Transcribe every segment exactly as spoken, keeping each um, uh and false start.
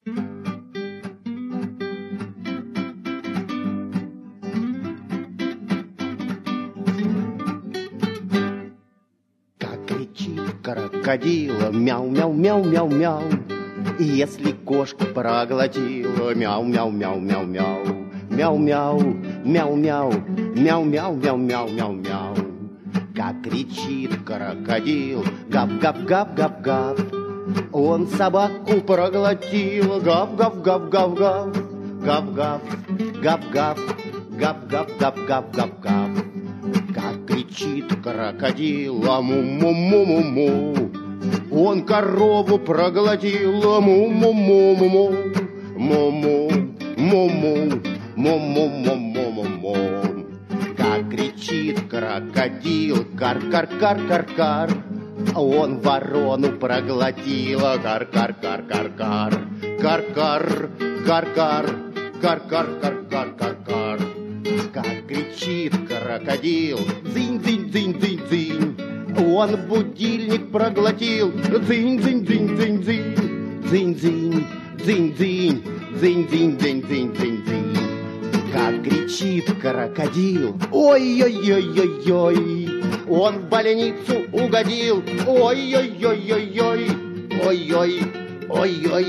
Как кричит крокодил, мяу-мяу-мяу-мяу-мяу. И если кошка проглотила, мяу-мяу-мяу-мяу-мяу. Мяу-мяу, мяу-мяу, мяу-мяу-мяу-мяу-мяу-мяу. Как кричит крокодил, гав-гав-гав-гав-гав. Он собаку проглотил, гав-гав-гав-гав-гав. Гав-гав, гав-гав, гав-гав-гав-гав-гав-гав. Как кричит крокодил, му-му-му-му-му. Он корову проглотил, му-му-му-му-му. Му-му, му-му, му-му-му-му-му-му. Как кричит крокодил, кар-кар-кар-кар-кар. Он ворону проглотил, кар-кар-кар-кар-кар. Кар-кар, кар-кар, кар-кар-кар-кар-кар-кар. Как кричит крокодил, дзынь-дзынь-дзынь-дзынь-дзынь. Он будильник проглотил, дзынь-дзынь-дзынь-дзынь-дзынь. Дзынь-дзынь, дзынь-дзынь, дзынь-дзынь-дзынь-дзынь-дзынь. Как кричит крокодил, ой-ой-ой-ой-ой. Он в больницу угодил, ой-ой-ой-ой-ой. Ой-ой, ой-ой,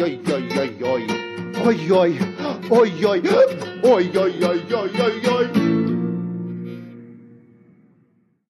ой-ой-ой-ой-ой-ой. Ой-ой, ой-ой, ой-ой-ой-ой-ой-ой.